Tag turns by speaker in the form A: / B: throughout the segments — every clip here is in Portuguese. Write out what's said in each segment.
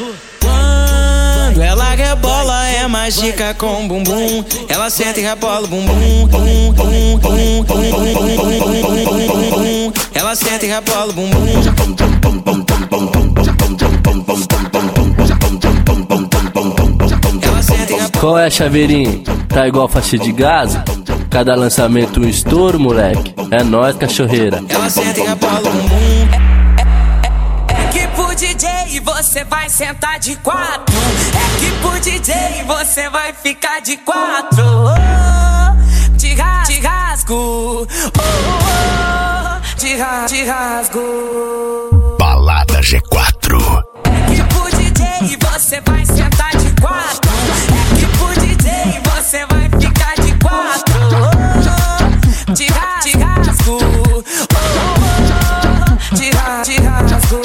A: Quando ela rebola é mágica com bumbum. Ela senta e rebola o bumbum. Ela senta e rebola o bumbum.
B: Qual é, Chaveirinho? Tá igual faixa de gás? Cada lançamento um estouro, moleque. É nóis, cachorreira.
A: Ela senta e rebola o bumbum.
C: É que pro DJ você vai sentar de quatro. É que pro DJ você vai ficar de quatro. Oh, te rasgo. Oh, te rasgo.
D: Balada G4.
C: É que pro DJ você vai sentar de quatro. É que pro DJ você vai ficar de quatro. Oh, te rasgo. Oh, te rasgo.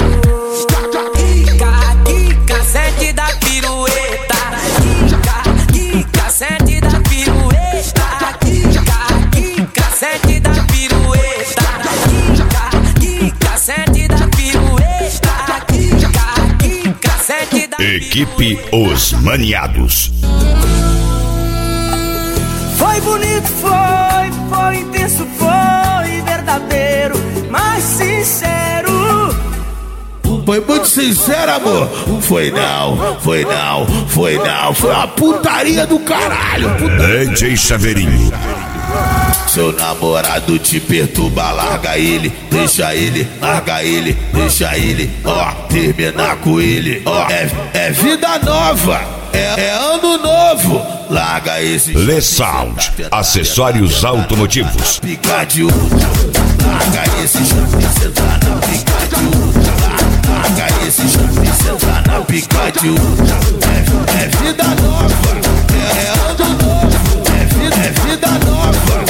C: Quica, sente da pirueta. Quica, sente da pirueta. Quica, sente da pirueta. Quica, sente da pirueta. Quica, sente da pirueta.
D: Equipe Os Maniados.
E: Foi bonito, foi intenso, foi verdadeiro, mas sincero.
F: Foi muito sincero, amor. Foi uma putaria do caralho.
D: DJ Chaveirinho.
F: Seu namorado te perturba, larga ele, deixa ele, larga ele, deixa ele, ó, terminar com ele, ó, é vida nova, é ano novo, larga esse.
D: Le Sound, acessórios automotivos.
F: Pica de ultra, larga esse chave, senta na pica de ultra, larga esse chave, senta na pica de ultra, é vida nova, é ano novo, é vida nova.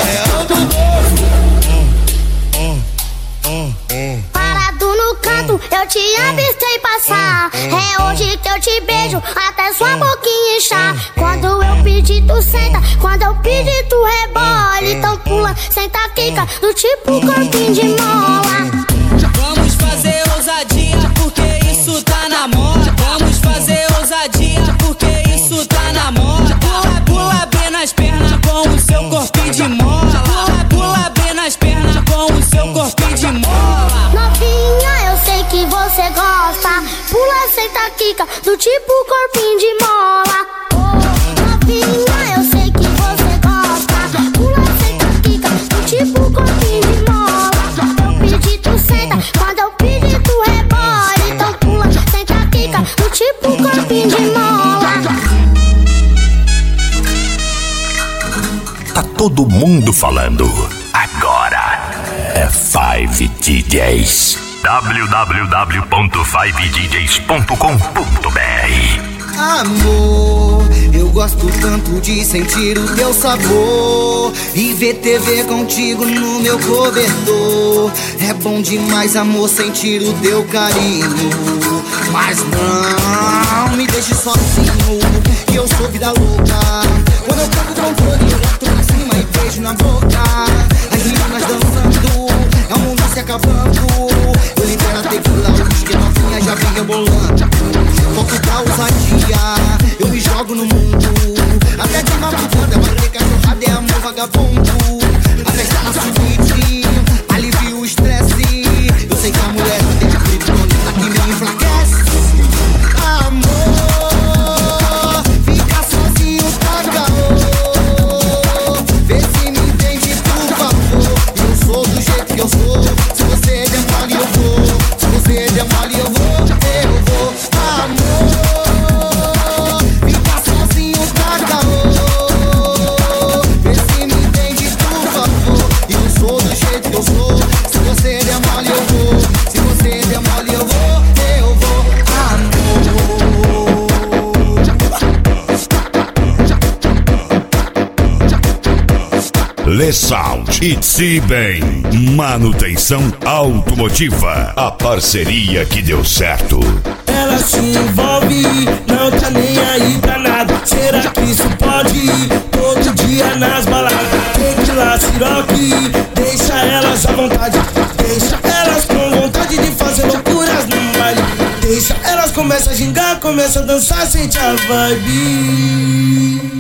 G: Parado no canto, eu te avistei passar. É hoje que eu te beijo, até sua boquinha inchar. Quando eu pedir, tu senta. Quando eu pedir, tu rebola. Então pula, senta, quica, do tipo corpinho de mola.
C: Vamos fazer ousadia, porque isso tá na moda. Vamos fazer ousadia, porque isso tá na moda. Pula bem nas pernas com o seu corpinho de mola. Pula bem nas pernas com o seu corpinho de mola.
G: Novinha, eu sei que você gosta. Pula, senta, quica, do tipo corpinho de mola. Novinha, eu sei que você gosta. Pula, senta, quica, do tipo corpinho de mola. Eu pedi, tu senta. Quando eu pedir, tu rebola. Então pula, senta, quica, do tipo corpinho de mola.
D: Tá todo mundo falando. Agora é 5 DJs. www.5djs.com.br.
E: Amor, eu gosto tanto de sentir o teu sabor e ver TV contigo no meu cobertor. É bom demais, amor, sentir o teu carinho. Mas não me deixe sozinho, que eu sou vida louca. Quando eu pego o controle, eu boto pra cima e beijo na boca. As meninas dançando, é o mundo se acabando. Eu libero a tequila, o whisky, novinha já vem rebolando. Foco da ousadia, eu me jogo no mundo. Até de madrugada, vai ter cachorrada, é amor vagabundo. A festa na suíte, alivia o estresse. Eu sei que a mulher tem aquele bonita que me enfraquece. Amor, fica sozinho pra caô. Vê se me entende, por favor. Eu sou do jeito que eu sou. Se você der mole, eu vou. Se você der mole, eu vou. Amor, fica sozinho pra caô. Vê se me entende, por favor. Eu sou do jeito que eu sou. Se você der mole, eu vou. Se você der mole, eu vou.
D: Le Sound e T-Bem, manutenção automotiva. A parceria que deu certo.
A: Ela se envolve, não tá nem aí pra nada. Será que isso pode? Todo dia nas baladas. Tequila, siroque, deixa elas à vontade. Deixa elas com vontade de fazer loucuras no baile. Deixa elas com Começa a gingar, começa a dançar, sente a vibe.